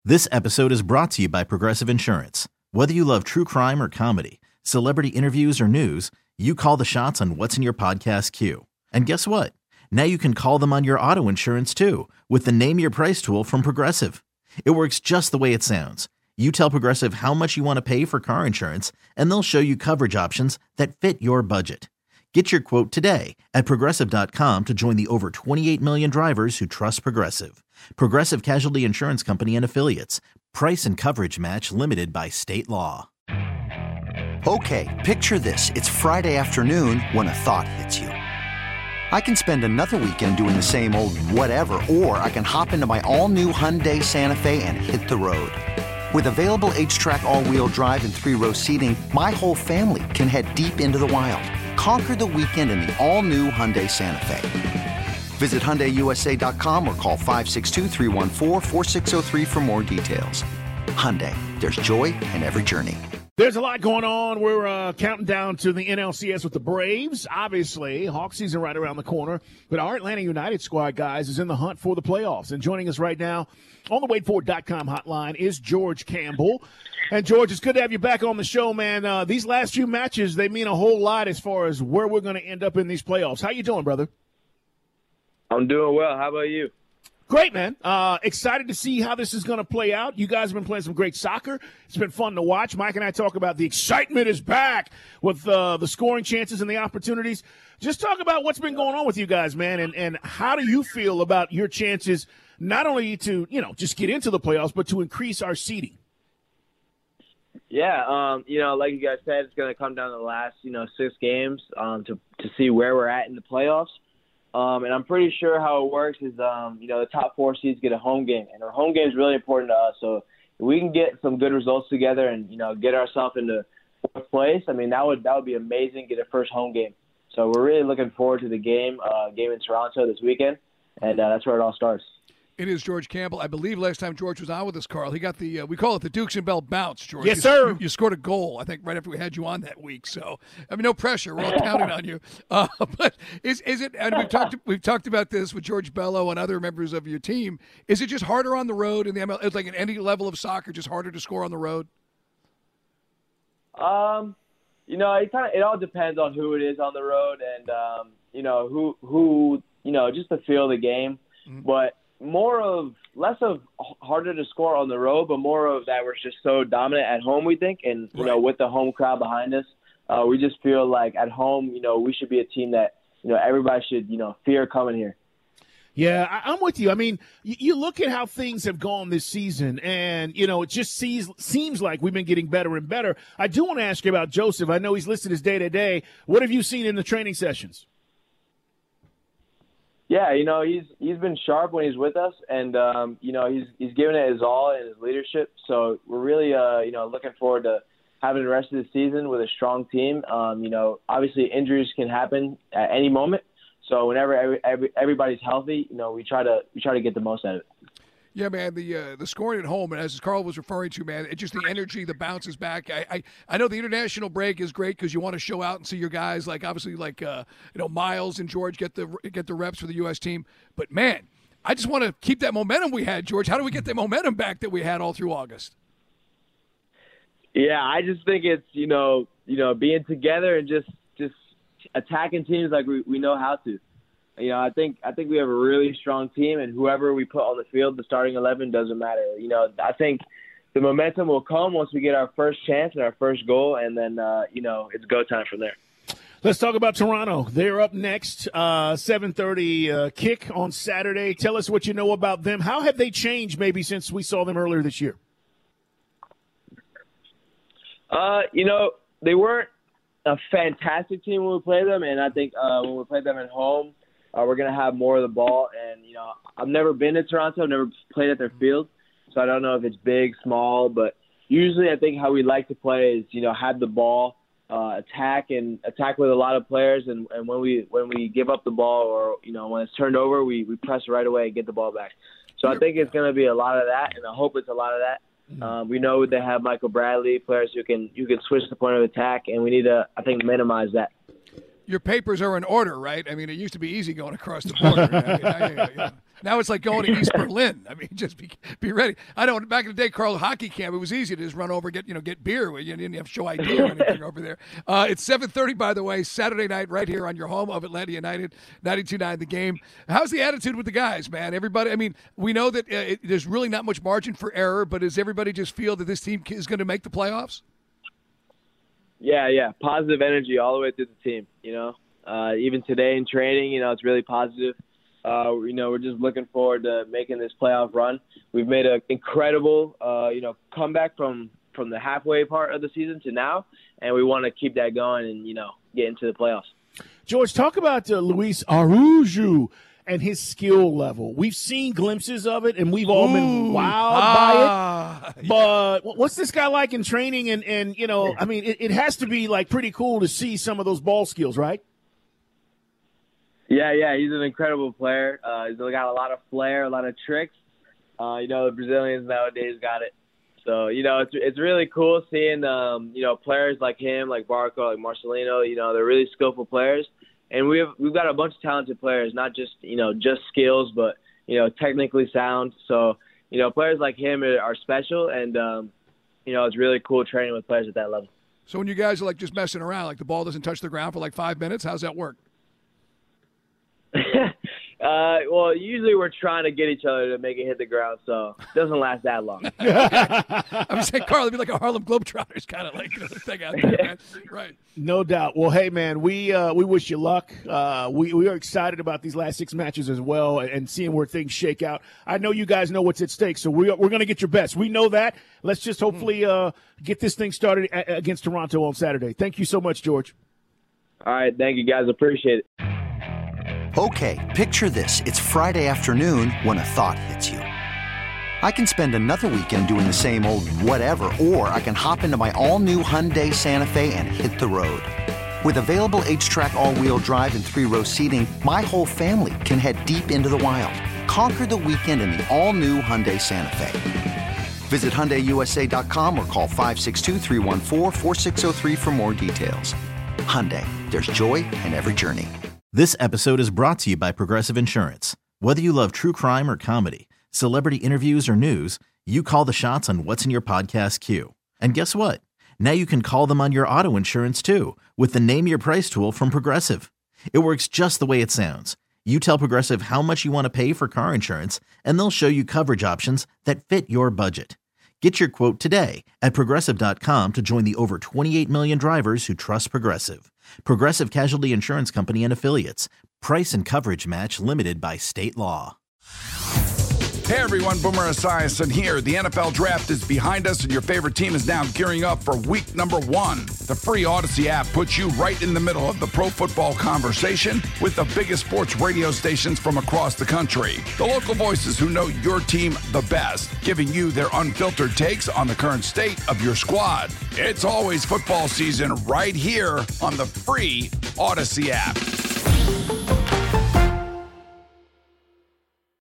This episode is brought to you by Progressive Insurance. Whether you love true crime or comedy, celebrity interviews or news, you call the shots on what's in your podcast queue. And guess what? Now you can call them on your auto insurance too with the Name Your Price tool from Progressive. It works just the way it sounds. You tell Progressive how much you want to pay for car insurance, and they'll show you coverage options that fit your budget. Get your quote today at Progressive.com to join the over 28 million drivers who trust Progressive. Progressive Casualty Insurance Company and Affiliates. Price and coverage match limited by state law. Okay, picture this. It's Friday afternoon when a thought hits you. I can spend another weekend doing the same old whatever, or I can hop into my all-new Hyundai Santa Fe and hit the road. With available H-Track all-wheel drive and 3-row seating, my whole family can head deep into the wild. Conquer the weekend in the all-new Hyundai Santa Fe. Visit HyundaiUSA.com or call 562-314-4603 for more details. Hyundai, there's joy in every journey. There's a lot going on. We're counting down to the NLCS with the Braves. Obviously, Hawk season right around the corner. But our Atlanta United squad, guys, is in the hunt for the playoffs. And joining us right now on the WadeFord.com hotline is George Campbell. And, George, it's good to have you back on the show, man. These last few matches, they mean a whole lot as far as where we're going to end up in these playoffs. How you doing, brother? I'm doing well. How about you? Great, man. Excited to see how this is going to play out. You guys have been playing some great soccer. It's been fun to watch. Mike and I talk about the excitement is back with the scoring chances and the opportunities. Just talk about what's been going on with you guys, man, and how do you feel about your chances not only to, just get into the playoffs, but to increase our seeding? Yeah, like you guys said, it's going to come down to the last, 6 games to see where we're at in the playoffs. And I'm pretty sure how it works is, the top 4 seeds get a home game. And our home game is really important to us. So if we can get some good results together and, get ourselves into 4th place, I mean, that would be amazing, get a first home game. So we're really looking forward to the game in Toronto this weekend. And that's where it all starts. It is George Campbell. I believe last time George was on with us, Carl, he got the we call it the Dukes and Bell bounce, George. Yes, sir. You scored a goal, I think, right after we had you on that week. So, I mean, no pressure. We're all counting on you. But is it? And we've talked about this with George Bello and other members of your team. Is it just harder on the road in the ML? It's like in any level of soccer, just harder to score on the road. It all depends on who it is on the road and who just to feel the game, but. Less of harder to score on the road, but more of that we're just so dominant at home, we think. And, with the home crowd behind us, we just feel like at home, we should be a team that, everybody should, fear coming here. Yeah, I'm with you. I mean, you look at how things have gone this season, and, it just seems like we've been getting better and better. I do want to ask you about Joseph. I know he's listed as day-to-day. What have you seen in the training sessions? Yeah, he's been sharp when he's with us, and he's given it his all in his leadership. So we're really looking forward to having the rest of the season with a strong team. Obviously injuries can happen at any moment. So whenever everybody's healthy, we try to get the most out of it. Yeah, man, the scoring at home, and as Carl was referring to, man, it's just the energy, the bounces back. I know the international break is great because you want to show out and see your guys, like obviously like Miles and George get the reps for the U.S. team. But man, I just want to keep that momentum we had, George. How do we get the momentum back that we had all through August? Yeah, I just think it's being together and just attacking teams like we know how to. I think we have a really strong team, and whoever we put on the field, the starting 11 doesn't matter. I think the momentum will come once we get our first chance and our first goal, and then it's go time from there. Let's talk about Toronto. They're up next, 7:30 kick on Saturday. Tell us what you know about them. How have they changed maybe since we saw them earlier this year? They weren't a fantastic team when we played them, and I think when we played them at home, we're going to have more of the ball. And, I've never been to Toronto. I've never played at their field, so I don't know if it's big, small. But usually I think how we like to play is, have the ball, attack with a lot of players. And when we give up the ball or, when it's turned over, we press right away and get the ball back. So I think it's going to be a lot of that, and I hope it's a lot of that. We know they have Michael Bradley, players who can switch the point of attack, and we need to, I think, minimize that. Your papers are in order, right? I mean, it used to be easy going across the border. Now it's like going to East Berlin. I mean, just be ready. I know back in the day, Carl, hockey camp, it was easy to just run over, get beer. You didn't have to show ID or anything over there. It's 7:30, by the way, Saturday night, right here on your home of Atlanta United, 92.9 The Game. How's the attitude with the guys, man? Everybody, I mean, we know that there's really not much margin for error, but does everybody just feel that this team is going to make the playoffs? Yeah. Positive energy all the way through the team, Even today in training, it's really positive. We're just looking forward to making this playoff run. We've made an incredible, comeback from the halfway part of the season to now, and we want to keep that going and, get into the playoffs. George, talk about Luis Araujo and his skill level. We've seen glimpses of it, and we've all been wowed by it. But what's this guy like in training? And I mean, it has to be, like, pretty cool to see some of those ball skills, right? Yeah, he's an incredible player. He's got a lot of flair, a lot of tricks. The Brazilians nowadays got it. So, it's really cool seeing, players like him, like Barco, like Marcelino. They're really skillful players. And we've got a bunch of talented players, not just, just skills, but, technically sound. So, players like him are special, and, it's really cool training with players at that level. So when you guys are, like, just messing around, like the ball doesn't touch the ground for, like, 5 minutes, how's that work? Well, usually we're trying to get each other to make it hit the ground, so it doesn't last that long. I'm saying, Carl, it'd be like a Harlem Globetrotters kind of like thing out there, man. Right. No doubt. Well, hey, man, we wish you luck. We are excited about these last 6 matches as well and seeing where things shake out. I know you guys know what's at stake, so we're going to get your best. We know that. Let's just hopefully get this thing started against Toronto on Saturday. Thank you so much, George. All right. Thank you, guys. Appreciate it. Okay, picture this. It's Friday afternoon when a thought hits you. I can spend another weekend doing the same old whatever, or I can hop into my all-new Hyundai Santa Fe and hit the road. With available H-Track all-wheel drive and 3-row seating, my whole family can head deep into the wild. Conquer the weekend in the all-new Hyundai Santa Fe. Visit HyundaiUSA.com or call 562-314-4603 for more details. Hyundai, there's joy in every journey. This episode is brought to you by Progressive Insurance. Whether you love true crime or comedy, celebrity interviews or news, you call the shots on what's in your podcast queue. And guess what? Now you can call them on your auto insurance too with the Name Your Price tool from Progressive. It works just the way it sounds. You tell Progressive how much you want to pay for car insurance, and they'll show you coverage options that fit your budget. Get your quote today at Progressive.com to join the over 28 million drivers who trust Progressive. Progressive Casualty Insurance Company and Affiliates. Price and coverage match limited by state law. Hey everyone, Boomer Esiason here. The NFL Draft is behind us and your favorite team is now gearing up for week number 1. The free Odyssey app puts you right in the middle of the pro football conversation with the biggest sports radio stations from across the country. The local voices who know your team the best, giving you their unfiltered takes on the current state of your squad. It's always football season right here on the free Odyssey app.